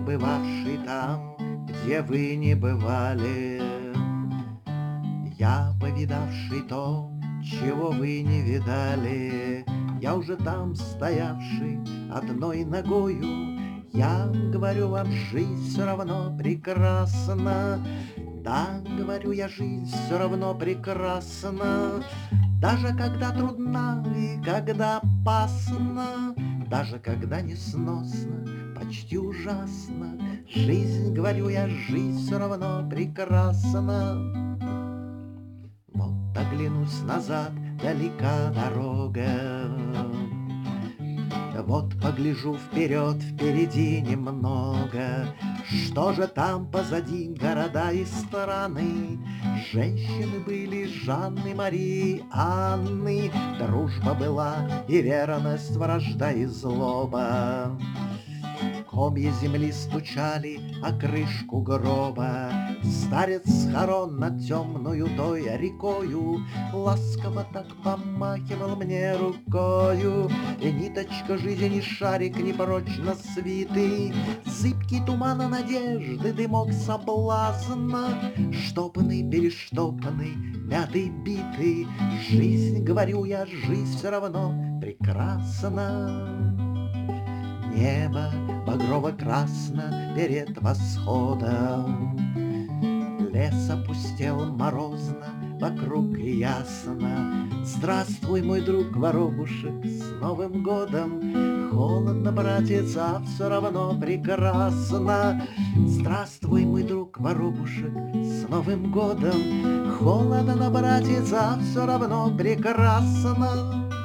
побывавший там, где вы не бывали. Я повидавший то, чего вы не видали. Я уже там стоявший одной ногою. Я говорю вам, жизнь все равно прекрасна. Да, говорю я, жизнь все равно прекрасна. Даже когда трудна и когда опасна, даже когда несносно, почти ужасно, жизнь, говорю я, жизнь все равно прекрасна. Вот оглянусь назад, далека дорога, вот погляжу вперед, впереди немного. Что же там позади, города и страны? Женщины были Жанны, Марии, Анны. Дружба была и верность, вражда и злоба. Комья земли стучали о крышку гроба. Старец схорон над темною той рекою ласково так помахивал мне рукою. И ниточка жизни, шарик непрочно свитый, зыбкий тумана надежды, дымок соблазна, штопанный, перештопанный, мятый, битый. Жизнь, говорю я, жизнь все равно прекрасна. Небо багрово-красно перед восходом, лес опустел морозно, вокруг ясно. Здравствуй, мой друг воробушек, с Новым годом! Холодно, братец, а все равно прекрасно. Здравствуй, мой друг воробушек, с Новым годом! Холодно, братец, а все равно прекрасно.